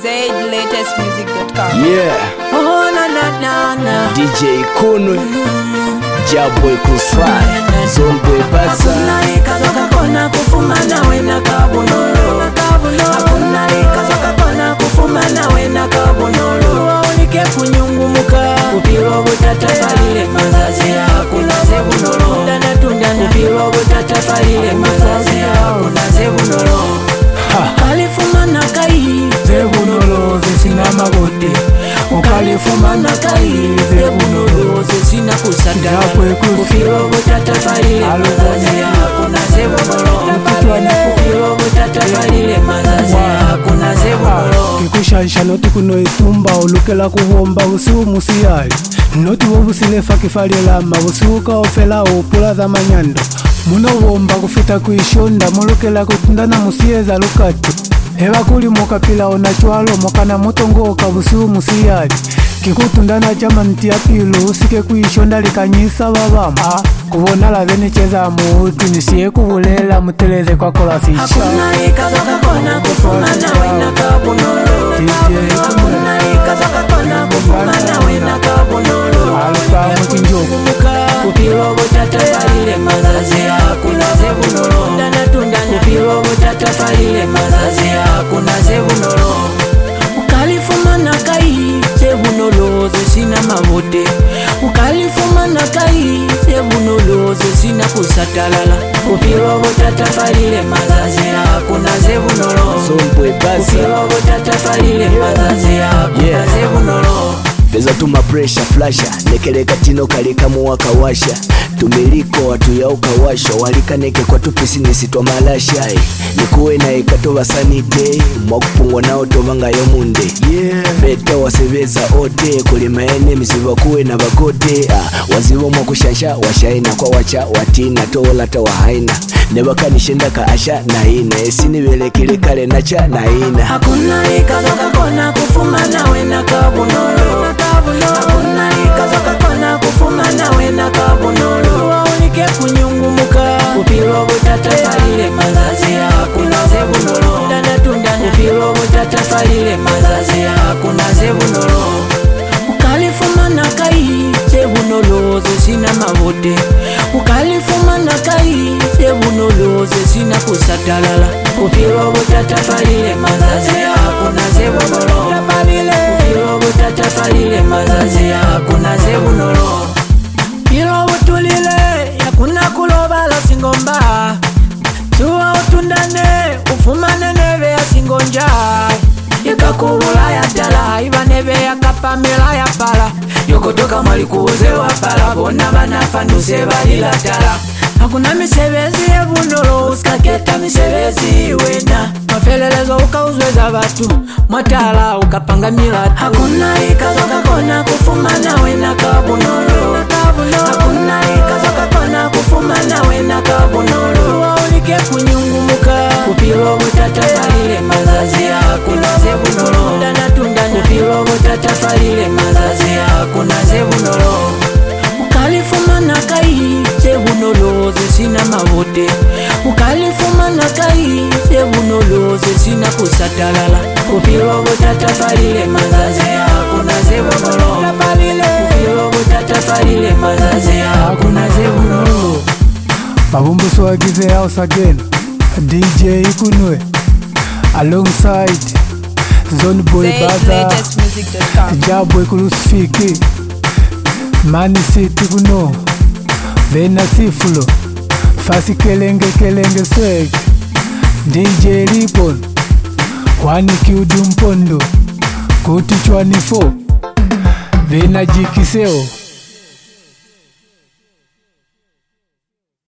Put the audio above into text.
ZLatestmusic.com. Yeah. Oh na na na na. DJ Kunwe, Jaboy Crucify, Zoneboy Baza. Hakuna ikazoka kona kufuma nawe na kabunolo. Hakuna ikazoka kona kufuma nawe na kabunolo. Unike kunyungumuka upiro butata falile mazazi hakuna zebunolo. Tunda tunda upiro butata falile mazazi hakuna zebunolo. Ukalifuma na kai zebunolo zesina magote. Ukalifuma na kai zebunolo zesina kusata. Upiro butata falile mazazi hakuna zebunolo. Upiro butata falile mazazi hakuna zebunolo. Kikushansha noti kuno itumba olukela kuhomba usiu musiyali. Noti wobusilefa kifali lama usiuka ofela opula za manyando. Muno womba kufita kuishonda mulukela kutundana musieza lukatu. Eva kuli mokapila onachwalo mokana motongoka usiu musiyali. Kikutundana chama ntia pilo usike kuishonda likanyisa babama. Kubona la veni cheza muutu nisiye kubulela muteleze kwa kola sisha. Hakuna ikazoka kona kufuma nawe na kabunolo. Hakuna ikazoka kona kufuma nawe na kabunolo. Aluka mkinjoku Upiro butata falile mazazi hakuna zebunolo. Tunda tunda upiro butata falile mazazi hakuna zebunolo. Ukalifuma na kai zebunolo zesina mabote. Ukalifuma na kai zebunolo zesina kusatalala. Upiro butata falile mazazi hakuna zebunolo. Zoneboy Baza. Upiro butata falile mazazi hakuna zebunolo. Feza tuma pressure flasha, nekeleka tino kalika muwaka washa. Tumiliko watu ya ukawasha, walika neke kwa tupisinisi twa malasha. Nikuwe na ikatoba sanite, mwakupungwa nao tovanga yomunde. Beta wasebeza ote, kulima ene misiva kuwe na bagote. Wazivo mwakushansha, washaina kwa wacha, watina tola tawa haina. Nebaka nishenda ka asha na ina, esini vele kilikale nacha na ina. Hakuna ikazoka kona kufuma nawe na kabunolo. Hakuna ikazoka kona kufuma nawe na kabunolo. Unike kunyungumuka upiro butata falile mazazi hakuna zebunolo. Tunda tunda upiro butata falile mazazi hakuna zebunolo. Ukalifuma na kai zebunolo zesina mabote. Ukalifuma na kai zebunolo zesina kusatalala. Upiro butata falile mazazi hakuna zebunolo. Upiro butata falile mazazi hakuna zebunolo. Piro butulile yakuna kuloba la singomba. Tuwa utundane ufumane neve ya singonja. Ikakubula ya tala iba neve ya kapamela ya pala. Yokotoka mali kuuze wa pala bona banafanduse balila tala. Hakuna misebezi ebunolo uskaketa misebezi wena. Mafelelezo ukauzweza batu matala ukapanga milatu. Hakuna ikazoka kona kufuma nawe na kabunolo. Hakuna ikazoka kona kufuma nawe na kabunolo. Unike kunyungumuka upiro butata falile mazazi hakuna zebunolo. Tunda tunda upiro butata falile mazazi hakuna zebunolo. Ukalifuma na kai zebunolo zesina mabote. Ukalifuma na kai zebunolo zesina kusatalala. Upiro butata falile mazazi hakuna zebunolo. Upiro butata falile mazazi hakuna zebunolo. Babumbuso wagize house again. DJ Kunwe alongside Zoneboy Baza, ZLatestmusic.com. Jaboy Crucify, Mani City kuno Vena Sifulo, Fasi kelenge kelenge swag, DJ Ripon, Wani Kiudu Mpondo, Kuti Chwani 4, Vena Jikiseo.